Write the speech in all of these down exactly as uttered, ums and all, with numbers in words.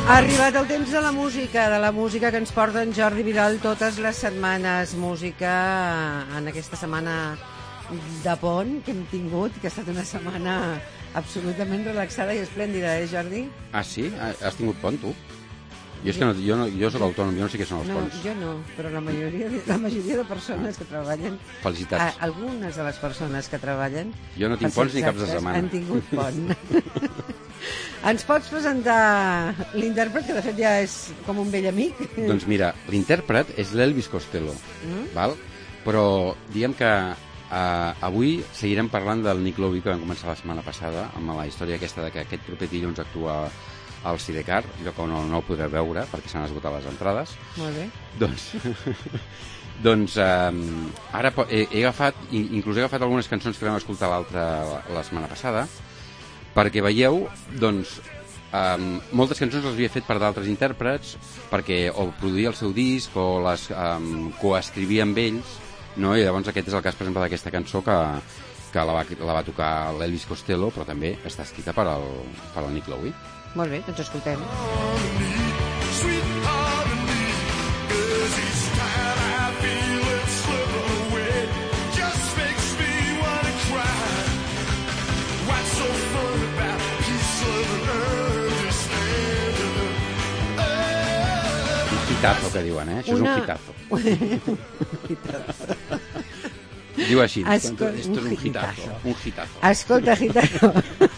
Ha arribat el temps de la música, de la música que ens porta en Jordi Vidal totes les setmanes. Música en aquesta setmana de pont que hem tingut, que ha estat una setmana absolutament relaxada i esplèndida, eh, Jordi? Ah, sí? Has tingut pont, tu? Jo és que no, jo, no, jo soc autònom, jo no sé què són els no, ponts. Jo no, però la majoria, de, la majoria de persones que treballen... Felicitats. A, algunes de les persones que treballen... Jo no tinc ponts ni caps de setmana. Han tingut pont. Ens pots presentar l'intèrpret, que de fet ja és com un vell amic? Doncs mira, l'intèrpret és l'Elvis Costello, mm? val? Però diguem que uh, avui seguirem parlant del Nick Lowe, que vam començar la setmana passada, amb la història aquesta de que aquest proper dilluns actua al Sidecar, lloc on no, no ho podreu veure perquè s'han esgotat les entrades. Molt bé. Doncs... doncs um, ara he, he agafat, inclús he agafat algunes cançons que vam escoltar l'altra la setmana passada, perquè veieu, doncs, um, moltes cançons les havia fet per d'altres intèrprets, perquè o produïa el seu disc o les um, coescrivia amb ells, no? I llavors aquest és el cas, per exemple, d'aquesta cançó que, que la, va, la va tocar l'Elvis Costello, però també està escrita per al, per al Nick Lowe. Molt bé, doncs escoltem. Hitazo, que diuen, eh? Això Una... és un hitazo. Diu així, Escol... esto es un hitazo. Un hitazo. Escolta, hitazo.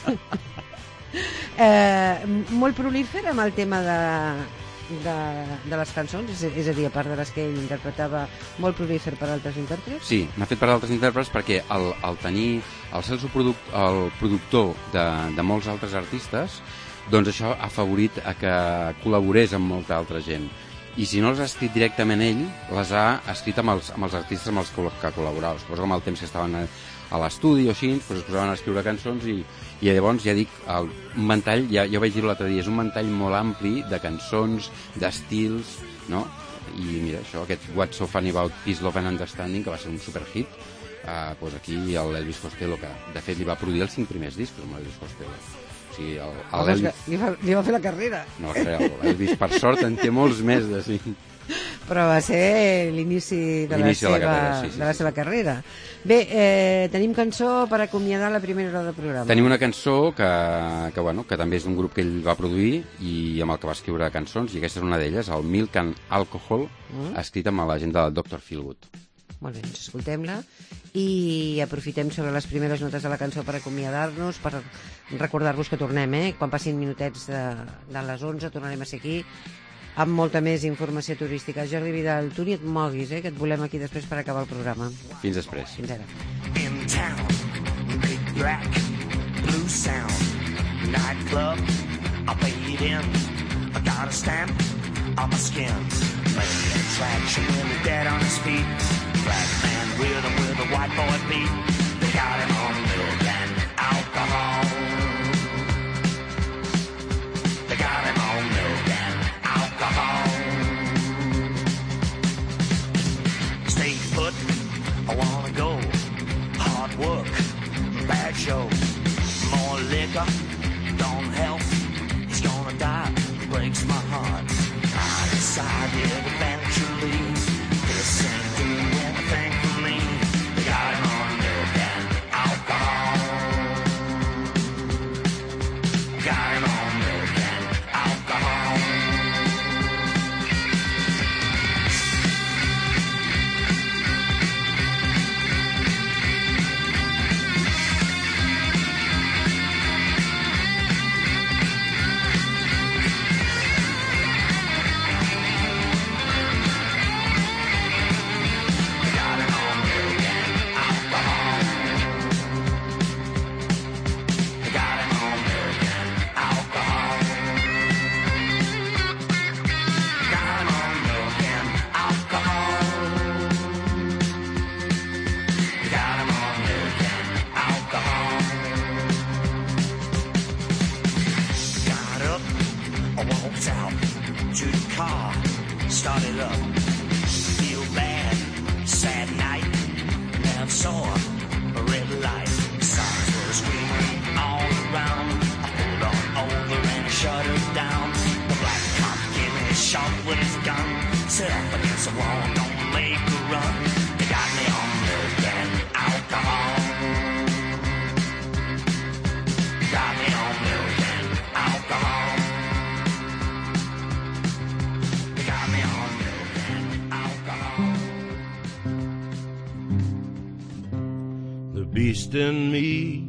eh, molt prolífer amb el tema de, de, de les cançons, és, és a dir, a part de les que ell interpretava, molt prolífer per altres intèrprets? Sí, n'ha fet per altres intèrprets perquè el, el tenir, el ser el, product, el productor de, de molts altres artistes, doncs això ha afavorit a que col·laborés amb molta altra gent. I si no les ha escrit directament ell, les ha escrit amb els, amb els artistes amb els que col·laborava. Suposo que amb el temps que estaven a, a l'estudi o així, doncs es posaven a escriure cançons i, i llavors, ja dic, el, un ventall, ja, ja ho vaig dir l'altre dia, és un ventall molt ampli de cançons, d'estils, no? I mira, això, aquest What's So Funny About Peace, Love and Understanding, que va ser un superhit, eh, doncs aquí l'Elvis Costello, que de fet li va produir els cinc primers discos, amb l'Elvis Costello. Sí, el, el Home, Elvis... li, va, li va fer la carrera. No, l'Elvis, per sort, en té molts més de cinc. Però va ser l'inici de, la seva, de, la carrera, sí, sí, de la seva sí. carrera. Bé, eh, tenim cançó per acomiadar la primera hora del programa. Tenim una cançó que, que, bueno, que també és d'un grup que ell va produir i amb el que va escriure cançons, i aquesta és una d'elles, el Milk and Alcohol, mm? escrit amb la gent del doctor Feelgood. Molt bé, doncs escoltem-la i aprofitem sobre les primeres notes de la cançó per acomiadar-nos, per recordar-vos que tornem, eh? Quan passin minutets de, de les onze tornarem a ser aquí amb molta més informació turística. Jordi Vidal, tu ni et moguis, eh? Que et volem aquí després per acabar el programa. Fins després. Fins ara. In town, big black, blue sound, nightclub, I paid in, I got a stamp on my skin, main attraction when the dead on his feet. Black man with him with a white boy beat. They got him on milk and alcohol. They got him on milk and alcohol. Stay put, I wanna go. Hard work, bad show. More liquor, don't help. He's gonna die, breaks my heart. I decided eventually this ain't doing anything for me. They got him on milk and alcohol. Got him on milk and alcohol. beast in me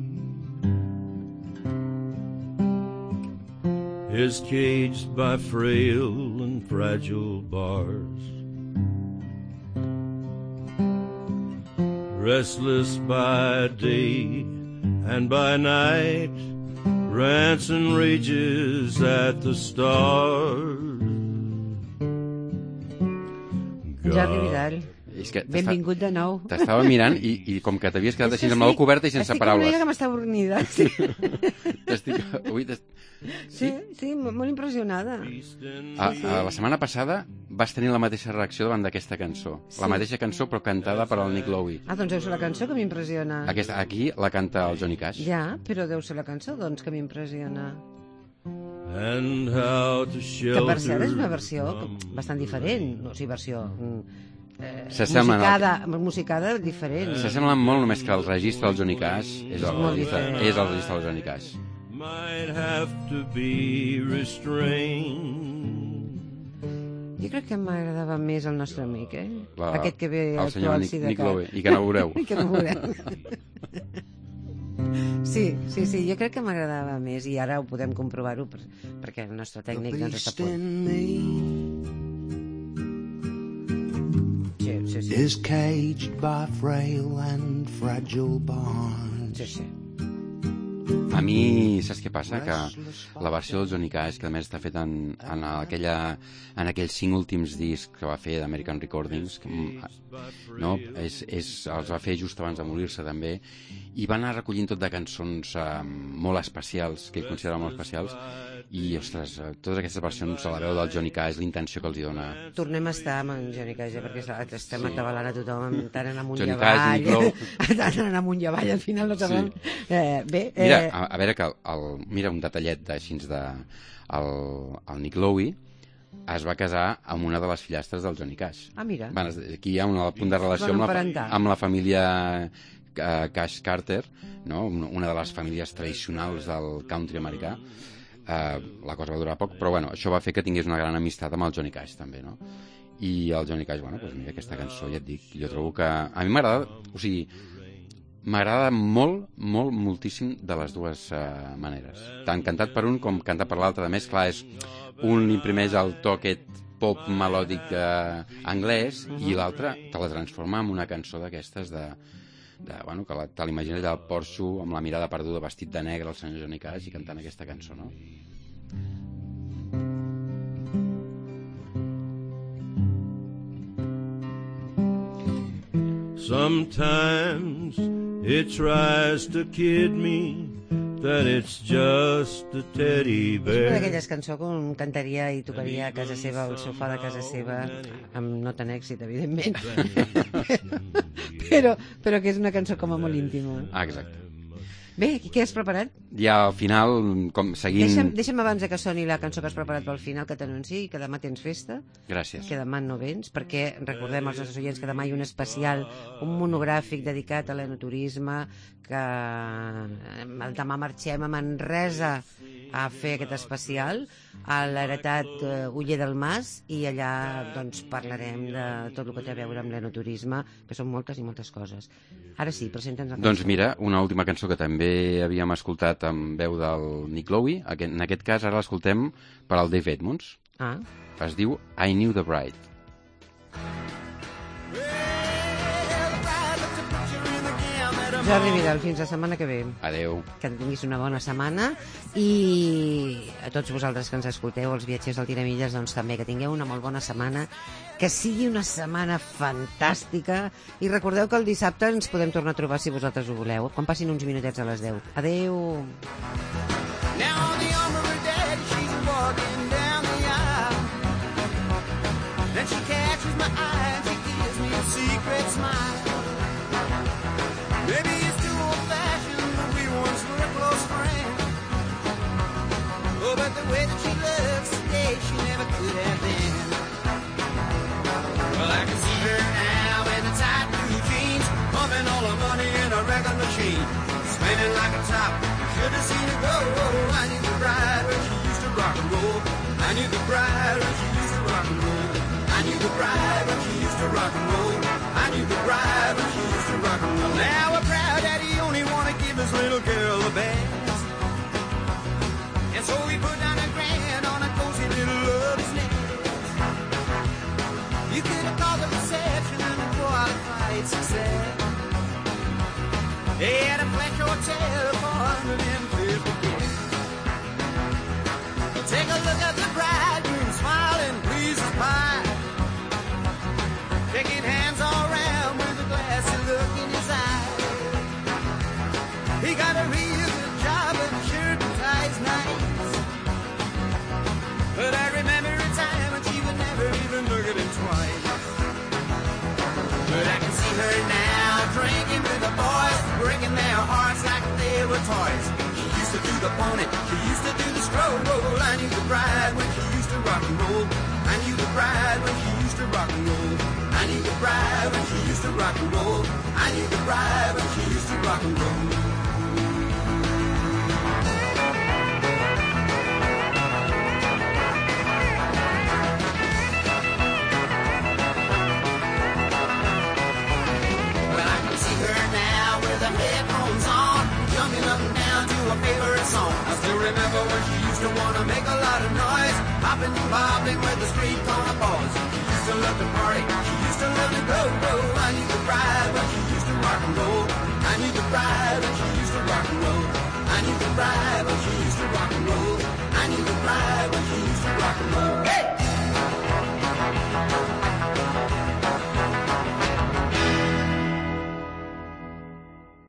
is caged by frail and fragile bars, restless by day and by night, rants and rages at the stars. Jordi Vidal, És que benvingut de nou. T'estava mirant i, i com que t'havies quedat així amb la boca oberta i sense estic paraules. Estic com una que m'està avornida. Sí, T'estic... Ui, t'est... sí, sí, molt impressionada. A, a la setmana passada vas tenir la mateixa reacció davant d'aquesta cançó. Sí. La mateixa cançó però cantada per al Nick Lowe. Ah, doncs deu ser la cançó que m'impressiona. Aquesta, aquí la canta el Johnny Cash. Ja, però deu ser la cançó, doncs, que m'impressiona. And how to Que per cert és una shelter versió bastant diferent. No, o sigui, versió... Eh, S'assemblen al- musicada, musicada diferent. S'assemblen molt, només que el registre del Johnny Cash és el, molt registre, diferent. és el registre del Johnny Cash. might have to be restrained. Jo crec que m'agradava més el nostre amic, eh? La, Aquest que ve el senyor al Nick, Sidecar. Nick Lowe, i que no veureu. I que no veureu. Sí, sí, sí, jo crec que m'agradava més i ara ho podem comprovar-ho per, perquè el nostre tècnic doncs està a punt. Sí, sí, sí. Is caged by frail and fragile bonds. Sí, sí. A mi, saps què passa? Que la versió del Johnny Cash, que a més està feta en, en, aquella, en aquells cinc últims discs que va fer d'American Recordings, que, no? és, és, els va fer just abans de morir-se també, i va anar recollint tot de cançons eh, molt especials, que ell considerava molt especials, i, ostres, totes aquestes versions a la veu del Johnny Cash, l'intenció que els hi dona. Tornem a estar amb en Johnny Cash, eh, perquè estem sí. atabalant a tothom, tant en amunt i Johnny Cash, Nick avall, Lowe. tant en amunt i avall, al final no sabem... Sí. Eh, bé, eh... Mira, a, a veure, que el, el, mira un detallet d'així de... El, el Nick Lowe es va casar amb una de les fillastres del Johnny Cash. Ah, mira. Bueno, aquí hi ha un punt de relació amb la, amb la família uh, Cash Carter, no? Una de les famílies tradicionals del country americà. Uh, la cosa va durar poc, però bueno, això va fer que tingués una gran amistat amb el Johnny Cash també, no? I el Johnny Cash, bueno, doncs mira, aquesta cançó, ja et dic, jo trobo que... A mi m'agrada, o sigui, m'agrada molt, molt, moltíssim de les dues uh, maneres. Tant cantat per un com cantat per l'altre. A més, clar, és un imprimeix el to aquest pop melòdic uh, anglès i l'altre te la transforma en una cançó d'aquestes de... de, bueno, que la, te l'imagines allà al porxo amb la mirada perduda, vestit de negre, el senyor Johnny Cash i cantant aquesta cançó, no? Sometimes it tries to kid me that it's just a teddy És una bear. d'aquelles cançons que cantaria i tocaria a casa seva, al sofà de casa seva, amb no tan èxit, evidentment. però, però que és una cançó com a molt íntima. Ah, exacte. Bé, què has preparat? Ja al final, com seguint... Deixa'm, deixa'm abans que soni la cançó que has preparat pel final, que t'anunciï, que demà tens festa. Gràcies. Que demà no vens, perquè recordem als nostres oients que demà hi ha un especial, un monogràfic dedicat a l'enoturisme, que demà marxem a Manresa a fer aquest especial, a l'heretat uh, Oller del Mas, i allà doncs, parlarem de tot el que té a veure amb l'enoturisme, que són moltes i moltes coses. Ara sí, presenta'ns la cançó. Doncs mira, una última cançó que també havíem escoltat amb veu del Nick Lowe, en aquest cas ara l'escoltem per al Dave Edmunds. Ah. Es diu I Knew the Bride. Jordi Vidal, fins la setmana que ve. Adeu. Que tinguis una bona setmana i a tots vosaltres que ens escolteu, els viatgers del Tiramilles, doncs també que tingueu una molt bona setmana, que sigui una setmana fantàstica i recordeu que el dissabte ens podem tornar a trobar si vosaltres ho voleu, quan passin uns minutets a les deu. Adeu. Now on the arm of her daddy, she's walking down the aisle. Then she catches my eye and she gives me a secret smile. Maybe it's too old-fashioned, but we once were close friends. Oh, but the way that she loves today, she never could have been. Well, I can see her now in the tight blue jeans, pumping all her money in a record machine, spinning like a top. Should have seen her go. I knew the bride when she used to rock and roll. I knew the bride when she used to rock and roll. I knew the bride when she used to rock and roll. I knew the bride when she used to rock and roll. Now a proud daddy They had a French hotel for one hundred fifty quid. Take a look at the bridegroom smiling, pleased as pie. Shaking hands all around with a glassy look in his eye. He got a real good job and shirt and ties nice. But I remember a time when she would never even look at him twice. But I can see her now, drinking with the boys, breaking their hearts like they were toys. She used to do the pony, she used to do the stroll. I knew the bride when she used to rock and roll. I knew the bride when she used to rock and roll. I knew the bride when she used to rock and roll. I knew the bride when she used to rock and roll. I still remember when she used to want to make a lot of noise, hopping and bobbing with the street corner boys. She used to love to party, she used to love to go, go. I knew the bride when she used to rock and roll. I knew the bride when she used to rock and roll. I knew the bride when she used to rock and roll. I knew the bride when she used to rock and roll.